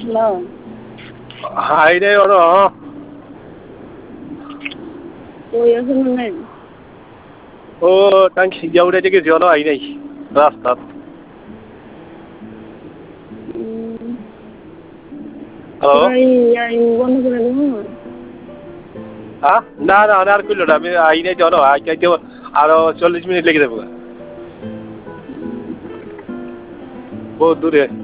hello hi নাই ওর কই আছেন মানে ও তাং সিজা উড়ে গেছি ওর আই নাই রাস্তাত হ্যালো আই বন্ধ করে দেবো হ্যাঁ না না আর কইলো না আমি আই নাই জানো আইতে আরো 40 মিনিট লেগে যাবো বহুত দূরে